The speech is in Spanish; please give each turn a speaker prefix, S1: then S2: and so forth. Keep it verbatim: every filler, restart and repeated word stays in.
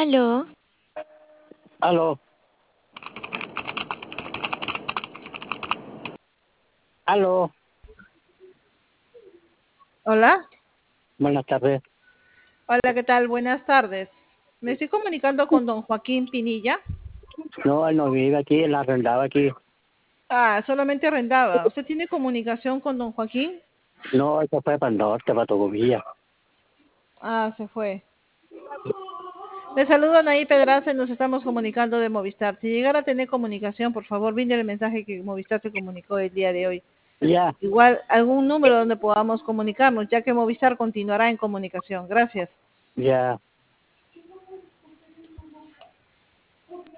S1: Aló.
S2: Aló. Aló.
S3: Hola.
S2: Buenas tardes.
S3: Hola, ¿qué tal? Buenas tardes. Me estoy comunicando con don Joaquín Pinilla.
S2: No, él no vive aquí, él arrendaba aquí.
S3: Ah, solamente arrendaba. ¿Usted tiene comunicación con don Joaquín?
S2: No, eso fue para el norte, para Tocopilla.
S3: Ah, se fue. Le saludo a Naí Pedraza y nos estamos comunicando de Movistar. Si llegara a tener comunicación, por favor, brinde el mensaje que Movistar se comunicó el día de hoy.
S2: Ya.
S3: Igual, algún número donde podamos comunicarnos, ya que Movistar continuará en comunicación. Gracias.
S2: Ya.